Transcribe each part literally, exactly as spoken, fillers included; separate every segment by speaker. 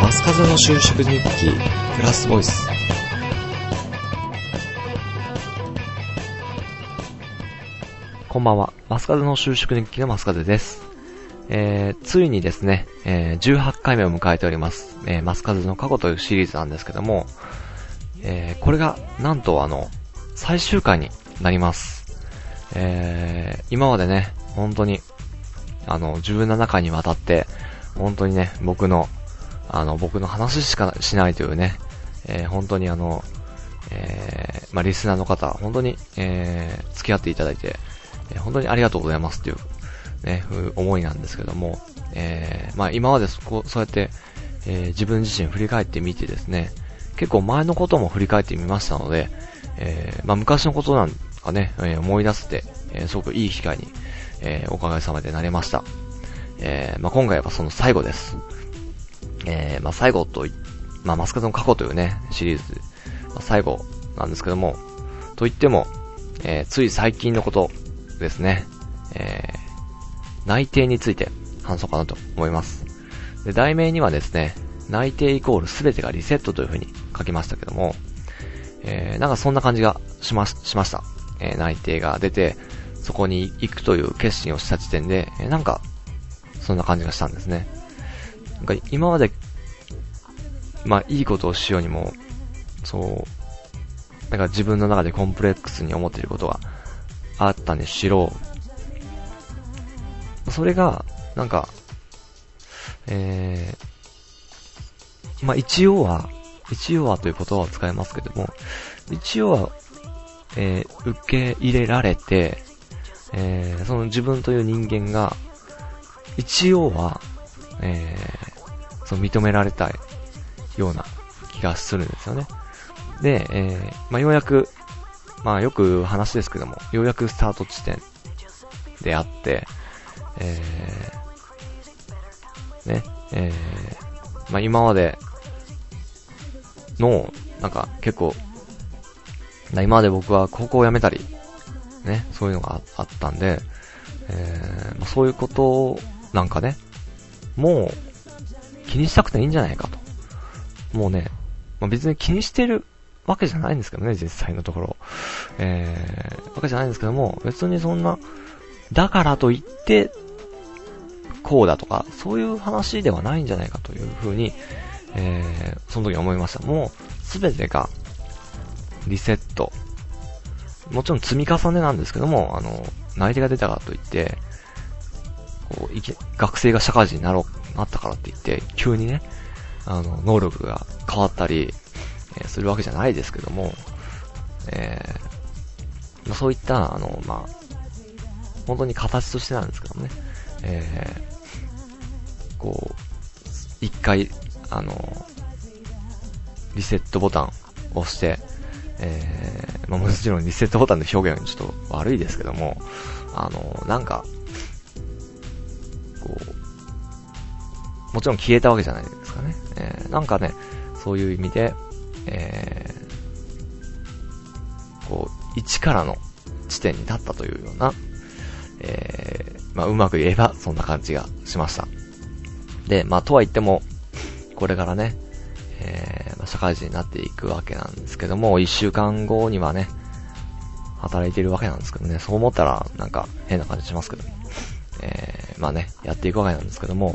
Speaker 1: マスカズの就職日記プラスボイス。
Speaker 2: こんばんは。マスカズの就職日記のマスカズです。えー、ついにですね、えー、じゅうはちかいめを迎えております、えー、マスカズの過去というシリーズなんですけども、えー、これがなんとあの最終回になります。えー、今までね、本当にあのじゅうななかいにわたって本当にね、僕のあの僕の話しかしないというね、えー、本当にあの、えー、まあリスナーの方本当に、えー、付き合っていただいて、えー、本当にありがとうございますというね、思いなんですけども、えー、まあ今までそこそうやって、えー、自分自身振り返ってみてですね、結構前のことも振り返ってみましたので、えー、まあ昔のことなんかね、えー、思い出せて、えー、すごくいい機会に、えー、おかげさまでなれました。えー、まあ今回はその最後です。えー、まあ最後と、まあマスカズの過去というね、シリーズ、まあ、最後なんですけども、と言っても、えー、つい最近のことですね、えー、内定について話そうかなと思います。で、題名にはですね、内定イコールすべてがリセットという風に書きましたけども、えー、なんかそんな感じがしまし、しました。えー、内定が出て、そこに行くという決心をした時点で、えー、なんか、そんな感じがしたんですね。なんか今まで、まあいいことをしようにも、そう、なんか自分の中でコンプレックスに思っていることがあったにしろ、それが、なんか、えー、まあ一応は、一応はという言葉を使いますけども、一応は、えー、受け入れられて、えー、その自分という人間が、一応は、えー、その認められたいような気がするんですよね。で、えー、まあようやく、まあよく話ですけども、ようやくスタート地点であって、えー、ね、えー、まあ今までの、なんか結構、今まで僕は高校を辞めたり、ね、そういうのが あ, あったんで、えーまあ、そういうことなんかね、もう気にしたくていいんじゃないかと。もうね、まあ、別に気にしてるわけじゃないんですけどね、実際のところ。えー、わけじゃないんですけども、別にそんな、だからといって、こうだとか、そういう話ではないんじゃないかというふうに、えー、その時思いました。もう、すべてが、リセット。もちろん積み重ねなんですけども、あの、内定が出たからといって、こう、いけ、学生が社会人になろう、なったからって言って、急にね、あの、能力が変わったり、えー、するわけじゃないですけども、えー、まあ、そういった、あの、まあ、本当に形としてなんですけどもね、えー、こう、一回、あの、リセットボタンを押して、えー、まあ、もちろんリセットボタンで表現はちょっと悪いですけども、あの、なんか、こう、もちろん消えたわけじゃないですかね。えー、なんかね、そういう意味で、えー、こう、一からの地点に立ったというような、えー、まあ、うまく言えばそんな感じがしました。で、まあ、とは言っても、これからね、えーまあ、社会人になっていくわけなんですけども、一週間後にはね、働いているわけなんですけどね、そう思ったらなんか変な感じしますけど、えー、まあね、やっていくわけなんですけども、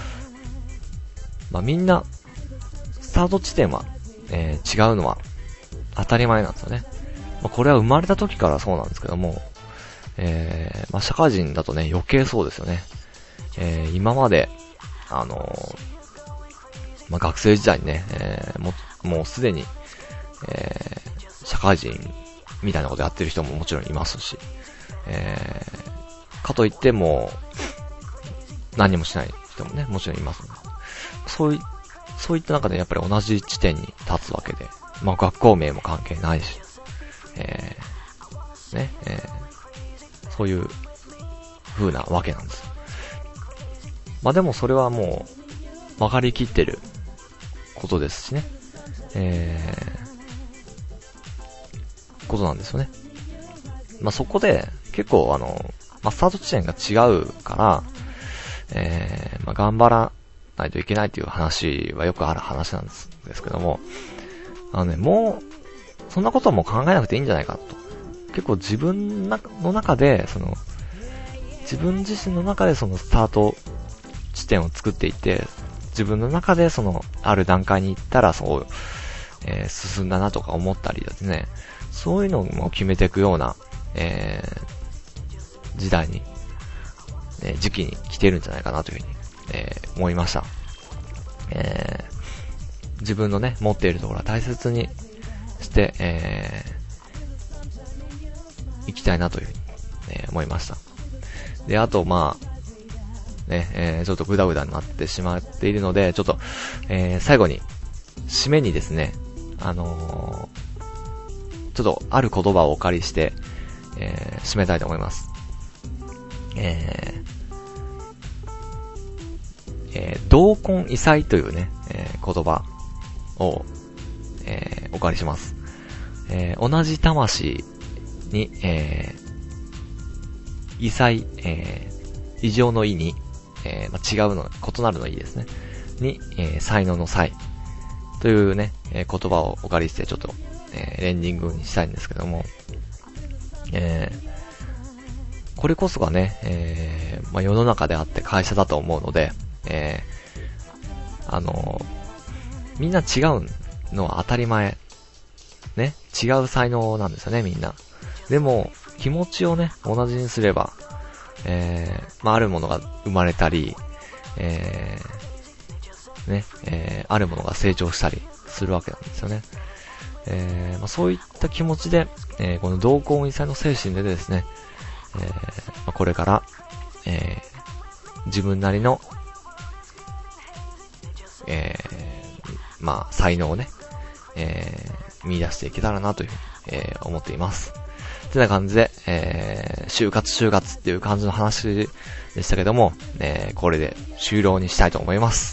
Speaker 2: まあみんな、スタート地点は、えー、違うのは当たり前なんですよね。まあ、これは生まれた時からそうなんですけども、えー、まあ社会人だとね、余計そうですよね。えー、今まで、あのー、まあ、学生時代にね、えー、も, もうすでに、えー、社会人みたいなことやってる人ももちろんいますし、えー、かといっても何もしない人もね、もちろんいます、ね。そうい、そういった中でやっぱり同じ地点に立つわけで、まあ学校名も関係ないし、えー、ね、えー、そういう風なわけなんです。まあでもそれはもう分かりきってることですしね、えー、ことなんですよね。まあ、そこで結構あの、まあ、スタート地点が違うから、えー、まあ、頑張らないといけないという話はよくある話なんですですけども、あのね、もう、そんなことはもう考えなくていいんじゃないかと。結構自分の中で、その、自分自身の中でそのスタート地点を作っていって、自分の中でその、ある段階に行ったら、そう、えー、進んだなとか思ったりですね、そういうのも決めていくような、えー、時代に、えー、時期に来てるんじゃないかなというふうに、えー、思いました。えー、自分のね、持っているところは大切にして、えー、行きたいなというふうに、えー、思いました。で、あと、まあ、ね、えー、ちょっとグダグダになってしまっているので、ちょっと、えー、最後に、締めにですね、あのー、ちょっと、ある言葉をお借りして、えー、締めたいと思います。えー、えー、同根異彩というね、えー、言葉を、えー、お借りします。えー、同じ魂に、えー、異彩、えー、異常の異に、えーまあ、違うの、異なるの異ですね。に、えー、才能の才というね、えー、言葉をお借りしてちょっと、えー、エンディングにしたいんですけども、えー、これこそがね、えーまあ、世の中であって会社だと思うので、えー、あのー、みんな違うのは当たり前。ね、違う才能なんですよね、みんな。でも、気持ちをね、同じにすれば、えー、まあ、あるものが生まれたり、えー、ね、えー、あるものが成長したりするわけなんですよね。えー、まあ、そういった気持ちで、えー、この同根異彩の精神でですね、えーまあ、これから、えー、自分なりの、えー、まあ、才能をね、えー、見出していけたらなというふうに、えー、思っています。ってな感じで、えー、就活就活っていう感じの話でしたけども、えー、これで終了にしたいと思います。